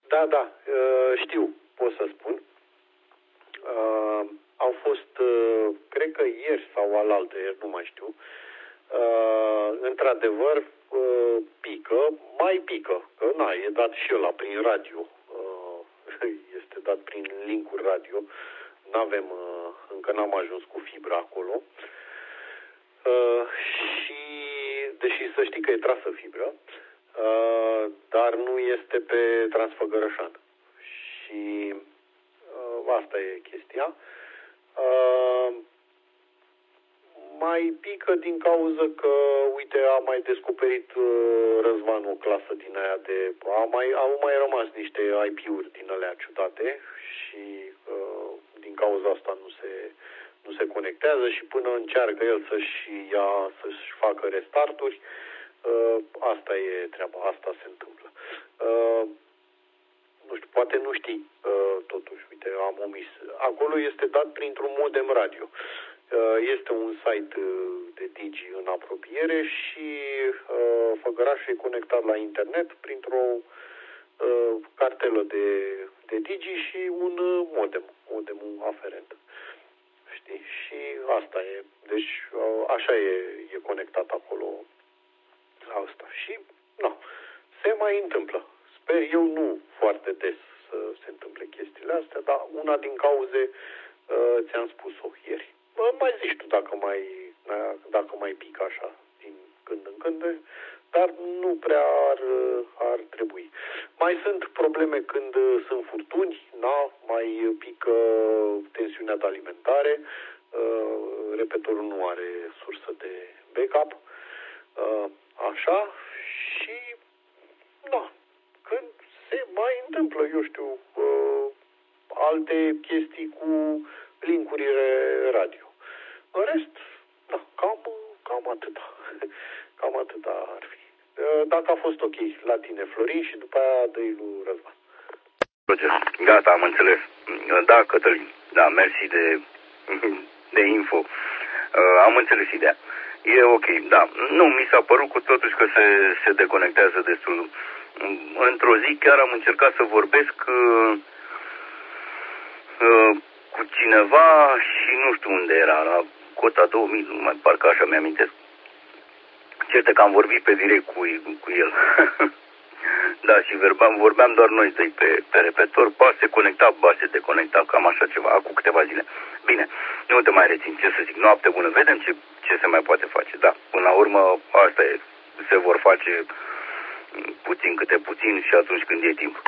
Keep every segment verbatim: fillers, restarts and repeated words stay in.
Da, da, știu, pot să spun. Au fost, cred că ieri sau alaltă, ieri, nu mai știu, într-adevăr, pică, mai pică, că na, e dat și ăla prin radio, este dat prin link-uri radio, n-avem, încă n-am ajuns cu fibra acolo, și, deși să știi că e trasă fibră, dar nu este pe Transfăgărășan. Și asta e chestia. Mai pică din cauza că, uite, a mai descoperit Răzvan o clasă din aia de... A mai, au mai rămas niște I P-uri din alea ciudate și din cauza asta nu se, nu se conectează și până încearcă el să-și ia, să-și facă restarturi, asta e treaba, asta se întâmplă. Nu știu, poate nu știi, totuși, uite, am omis. Acolo este dat printr-un modem radio. Este un site de Digi în apropiere și Făgărașul e conectat la internet printr-o cartelă de, de Digi și un modem, modemul aferent. Știi? Și asta e. Deci așa e, e conectat acolo la asta. Și, nu, se mai întâmplă. Sper eu nu foarte des să se întâmple chestiile astea, dar una din cauze ți-am spus-o ieri. Mai zici tu dacă mai, dacă mai pică așa din când în când, dar nu prea ar, ar trebui. Mai sunt probleme când sunt furtuni, na, mai pică tensiunea de alimentare, repetorul nu are sursă de backup, așa, și na, când se mai întâmplă, eu știu, alte chestii cu link-urile radio. În rest, da, cam, cam atâta. Cam atâta ar fi. Dacă a fost ok la tine, Florin, și după aia dă-i lui Răzvan. Gata, am înțeles. Da, Cătălin, da, mersi de, de info. Uh, am înțeles ideea. E ok, da. Nu, mi s-a părut cu totuși că se, se deconectează destul. Într-o zi chiar am încercat să vorbesc uh, uh, cu cineva și nu știu unde era, la Cota două mii, nu mai parcă așa mi-amintesc. Certe că am vorbit pe direct cu, cu el. Da, și vorbeam, vorbeam doar noi doi pe, pe repetor, ba se conecta, ba se deconecta, cam așa ceva, acum câteva zile. Bine, nu te mai rețin, ce să zic, noapte bună, vedem ce, ce se mai poate face. Da, până la urmă, asta e, se vor face puțin câte puțin și atunci când e timp.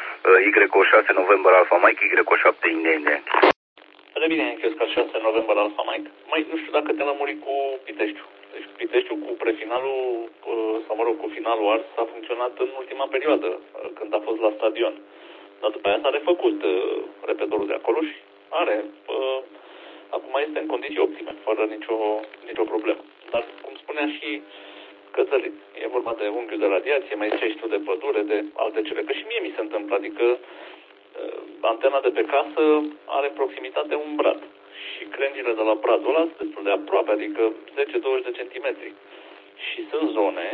Y O șase November Alpha Mike, Y O șapte India India. De bine, crezi că șase November Alpha Mike. Mai nu știu dacă te-a lămurit cu Piteștiul. Deci Piteștiul cu prefinalul, sau mă rog, cu finalul ars a funcționat în ultima perioadă, când a fost la stadion. Dar după aia s-a refăcut repetorul de acolo și are, acum este în condiții optime, fără nicio, nicio problemă. Dar, cum spunea și Cătălin, e vorba de unghiul de radiație, mai ziceai tu de pădure, de alte cele. Că și mie mi se întâmplă, adică antena de pe casă are în proximitate un brad. Și crengile de la bradul ăla sunt destul de aproape, adică zece douăzeci de centimetri. Și sunt zone,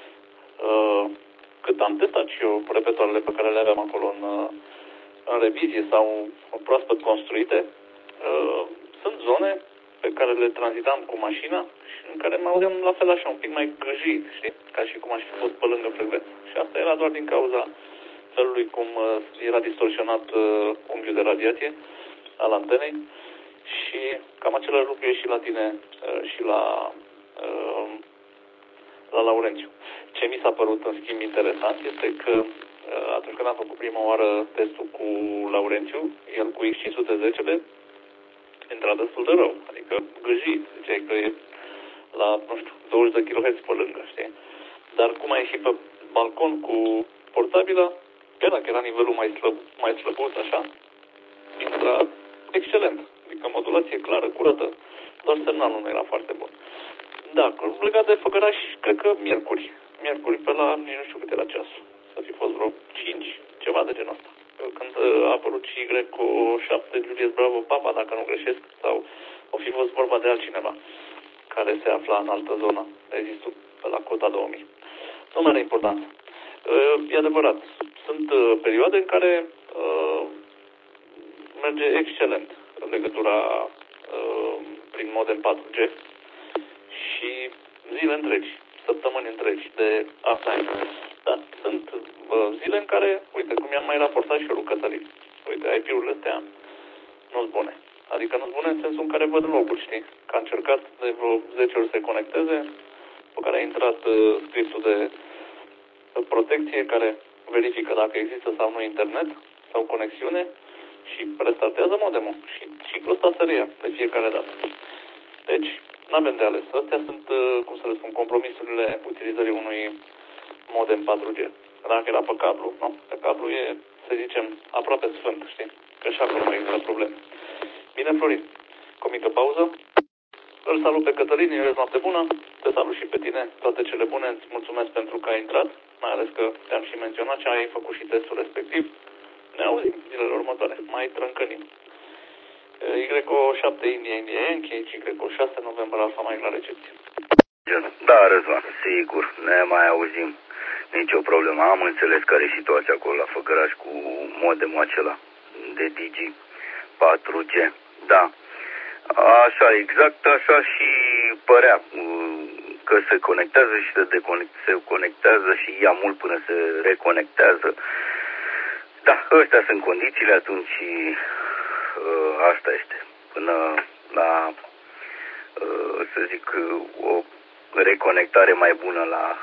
uh, cât am testat și eu repetoarele pe care le aveam acolo în, în revizie sau proaspăt construite, uh, sunt zone pe care le tranzitam cu mașina și în care mă auzeam la fel așa, un pic mai gâjit, știi? Ca și cum aș fi fost pe lângă frecvență. Și asta era doar din cauza felului cum uh, era distorsionat uh, unghiul de radiație al antenei. Și cam același lucru e și la tine uh, și la, uh, la Laurențiu. Ce mi s-a părut în schimb interesant este că uh, atunci când am făcut prima oară testul cu Laurențiu, el cu X cinci sute zece intra destul de rău, adică gâjit, ziceai că e la, nu știu, douăzeci de kilohertz pe lângă, știi? Dar cum a ieșit pe balcon cu portabila, chiar dacă era nivelul mai, slăb, mai slăbuț, așa, intra excelent. Adică modulație clară, curată, doar semnalul nu era foarte bun. Da, legat de Făgăraș, cred că miercuri. Miercuri pe la, nici nu știu cât era ceasul. Să fi fost vreo cinci, ceva de genul ăsta. Când a apărut și Y O șapte, Julius Bravo Papa, dacă nu greșesc, sau o fi fost vorba de altcineva care se afla în altă zonă, ai zis tu, pe la Cota două mii. Nu mai are importanță. E adevărat, sunt uh, perioade în care uh, merge excelent legătura uh, prin modem patru G și zile întregi, săptămâni întregi de uptime. Da, sunt uh, zile în care, uite, cum i-am mai raportat și eu lui Cătălin, uite, I P-urile astea nu-s bune. Adică nu-s bune în sensul în care văd loguri, știi? Că a încercat de vreo zece ori să se conecteze, pe care a intrat uh, scriptul de uh, protecție care verifică dacă există sau nu internet sau conexiune și restartează modemul. Și ciclul ăsta se reia de fiecare dată. Deci, n-avem de ales. Astea sunt, uh, cum să le spun, compromisurile utilizării unui modem patru G. Dacă era pe cablu, nu? Pe cablu e, să zicem, aproape sfânt, știi? Că și acolo nu există probleme. Bine, Florin, cu o mică pauză. Îl salut pe Cătălin, eu noapte bună. Te salut și pe tine, toate cele bune. Îți mulțumesc pentru că ai intrat, mai ales că te-am și menționat și ai făcut și testul respectiv. Ne auzim zilele următoare, mai trâncănim. Y O șapte India India Yankee, Y O șase November Alpha Mike la recepție. Da, Răzvan, sigur, ne mai auzim. Nici o problemă. Am înțeles care e situația acolo la Făgăraș cu modemul acela de Digi patru G. Da. Așa, exact așa și părea că se conectează și se, deconect, se conectează și ia mult până se reconectează. Da, astea sunt condițiile, atunci asta este. Până la, să zic, o reconectare mai bună la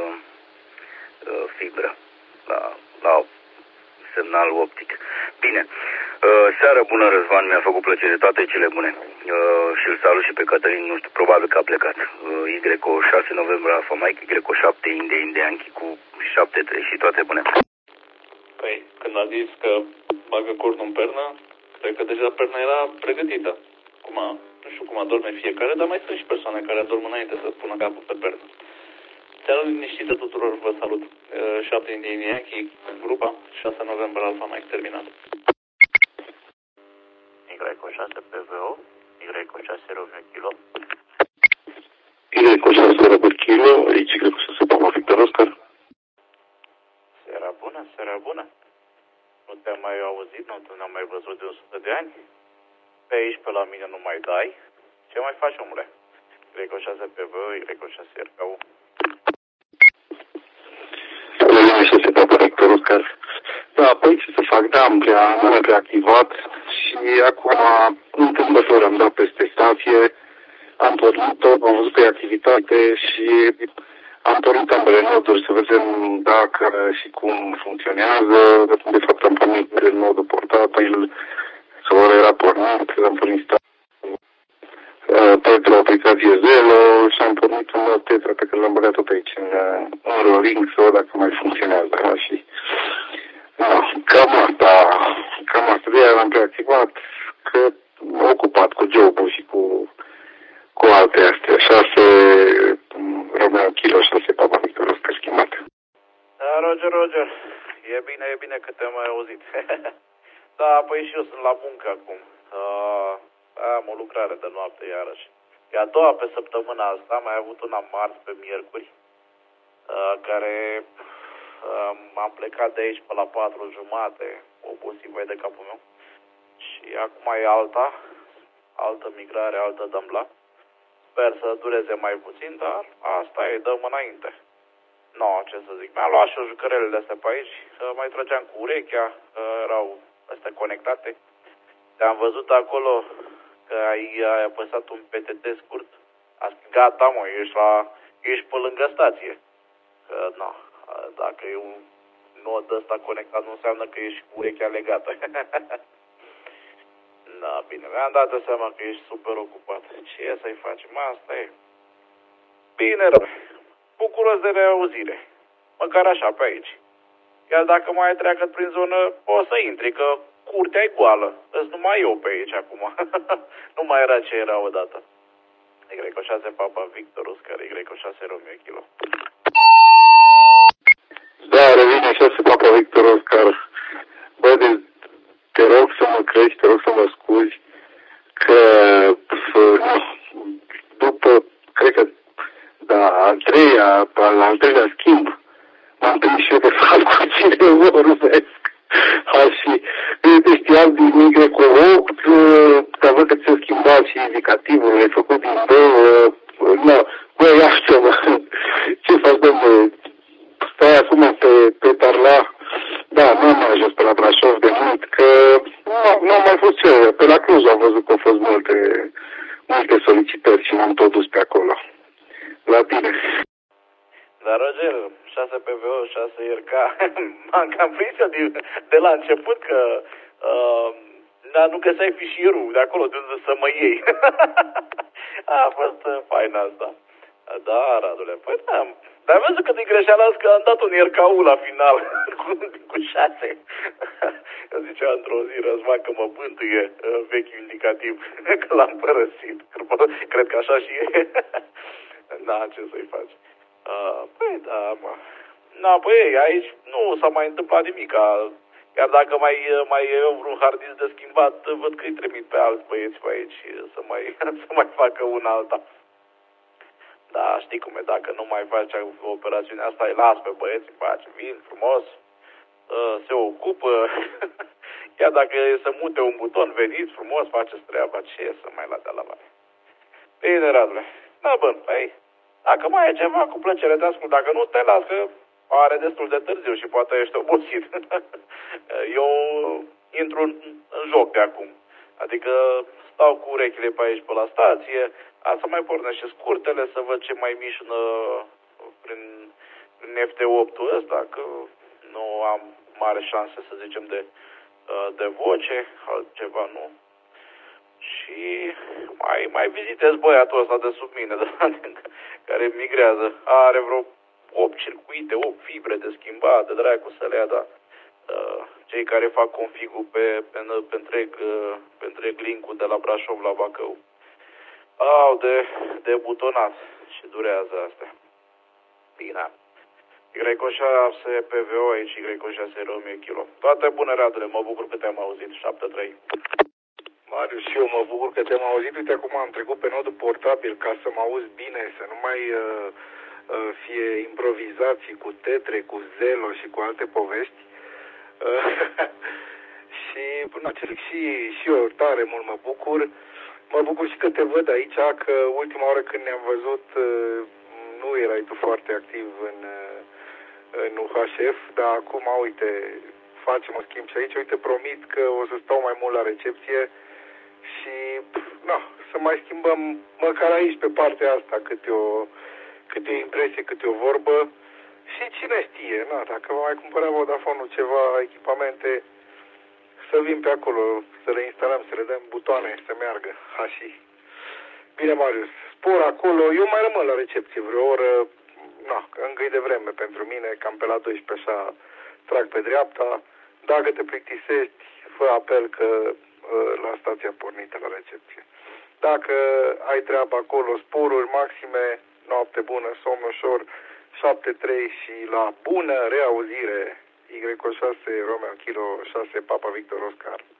fibră, la, la semnal optic. Bine. Uh, seară bună, Răzvan, mi-a făcut plăcere, toate cele bune. Uh, și îl salut și pe Cătălin, nu știu, probabil că a plecat. Uh, Y O șase November Alpha Mike, Y O șapte India India Yankee cu șapte trei și toate bune. Păi, când a zis că bagă cornul în pernă, cred că deja perna era pregătită. Cum a, nu știu cum adorme fiecare, dar mai sunt și persoane care adorm înainte să pună capul pe pernă. Seara liniștită tuturor, vă salut. șapte India India Yankee, grupa, șase November Alpha Mike terminat. Y O șase P V O, Y O șase Romeo Kilo. Y O șase Romeo Kilo, Y O șase Papa Victor Oscar. Seara bună, seara bună. Nu te-am mai auzit, nu te-am mai văzut de o sută de ani. Pe aici, pe la mine, nu mai dai. Ce mai faci, omule? Y O șase P V O, Y O șase R K U. Y O șase Papa Victor Oscar. Da, păi ce să fac, da, am prea, am reactivat și acum întâmplător am dat peste stație, am pornit-o, am văzut pe activitate și am pornit ambele noduri să vedem dacă și cum funcționează. De fapt am pornit în modul portabil, sau era pornit, am pornit stație pentru o aplicație Zelo și am pornit un alt Tetra pe care l-am băgat tot aici în, în Rolling să văd dacă mai funcționează. Da? Și da, cam asta, cam asta de aia l-am preactivat, că m-am ocupat cu job-ul și cu, cu alte astea, șase Romeo Kilo, șase Papa Victor Oscar schimbat. Da, Roger, Roger, e bine, e bine că te-am mai auzit. Da, păi și eu sunt la muncă acum. Uh, am o lucrare de noapte iarăși. E a doua pe săptămâna asta, am mai avut una marți pe miercuri, uh, care uh, am plecat de aici pe la patru jumate, obosit vai de capul meu. Și acum e alta, altă migrare, altă dămbla. Sper să dureze mai puțin, dar asta e, dăm înainte. No, ce să zic, mi-am luat și eu jucărelele astea pe aici, uh, mai trăgeam cu urechea, uh, erau astea conectate. Te-am văzut acolo că ai, ai apăsat un P T T scurt. A spus, gata mă, ești, la, ești pe lângă stație. Că, no, dacă e un nod ăsta conectat, nu înseamnă că ești cu urechea legată. Da, bine, mi-am dat seama că ești super ocupat. Ce să-i facem? Asta e. Bine, rău. Bucuros de reauzire. Măcar așa, pe aici. Iar dacă mai treacă prin zonă, o să intri, că curtea e goală. Îți numai eu pe aici acum. Nu mai era ce era odată. Y O șase Papa Victor Oscar, Y O șase Romeo Kilo. Da, revine șase Papa Victor Oscar. Bă, de, te rog să mă crești, te rog să mă scuzi că după, cred că, da, al treia, al, al treilea schimb, m-am întâlnit și eu de fapt cu cineva, Da, nu am mai ajuns pe la Brașov de mult, că nu, nu am mai fost cerere. Pe la Cluj am văzut că au fost multe, multe solicitări și m-am tot dus pe acolo. La tine. Dar, Roger, șase P V O, șase R K, m-am cam prins eu de, de la început că uh, da, nu găseai fișierul de acolo de unde să mă iei. A fost uh, fain asta. Da, Radule, păi da, dar am văzut că din greșeala asta că am dat un R K U la final cu, cu șase. Eu zicea într-o zi, Răzvan, că mă bântuie uh, vechiul indicativ, că l-am părăsit. Cred că așa și e. Da, ce să-i faci. Uh, păi da, mă. Na, păi aici nu s-a mai întâmplat nimic. Iar dacă mai, mai e vreun hard disk de schimbat, văd că îi trimit pe alți băieți pe aici să mai, să mai facă una alta. Da, știi cum e, dacă nu mai faci operațiunea asta, îi las pe băieți, îi faci, vin frumos, se ocupă. Iar dacă e să mute un buton, veniți frumos, faceți treaba, ce să mai la de la mare. Bine, Radule. Da, bă, păi, dacă mai e ceva, cu plăcere te ascult. Dacă nu, te las, că are destul de târziu și poate ești obosit. Eu intru în, în joc de acum. Adică stau cu urechile pe aici, pe la stație, a să mai pornesc și scurtele, să văd ce mai mișnă prin, prin F T opt-ul ăsta, că nu am mare șanse, să zicem, de, de voce, altceva nu. Și mai, mai vizitez băiatul ăsta de sub mine, de, care migrează. Are vreo opt circuite, opt fibre de schimbat, de dracu să le ia, dar uh, cei care fac config-ul pe, pe, pe, întreg, uh, pe întreg link-ul de la Brașov la Bacău au de, de butonat și durează astea. Bine. Y șase P V O aici, Y șase Romeo Kilo. Toate bune, Radule, mă bucur că te-am auzit. șapte trei. Marius, și eu mă bucur că te-am auzit. Uite, acum am trecut pe nodul portabil ca să mă auzi bine, să nu mai uh, uh, fie improvizații cu Tetre, cu Zelo și cu alte povești. Uh, și, până și, și eu tare mult mă bucur. Mă bucur și că te văd aici, că ultima oară când ne-am văzut uh, nu erai tu foarte activ în, uh, în U H F, dar acum, uite, facem un schimb și aici. Uite, promit că o să stau mai mult la recepție și, na, să mai schimbăm măcar aici pe partea asta câte o, câte o impresie, câte o vorbă. Și cine știe, na, dacă va mai cumpăra Vodafone-ul ceva echipamente, să vin pe acolo, să le instalăm, să le dăm butoane, să meargă, ha și. Bine, Marius, spor acolo, eu mai rămân la recepție vreo oră, na, încă e de vreme pentru mine, cam pe la doisprezece așa trag pe dreapta. Dacă te plictisești, fă apel că la stația pornită la recepție. Dacă ai treabă acolo, sporuri maxime, noapte bună, somn ușor, șapte trei și la bună reauzire. Y șase Romeo Kilo șase Papa Victor Oscar.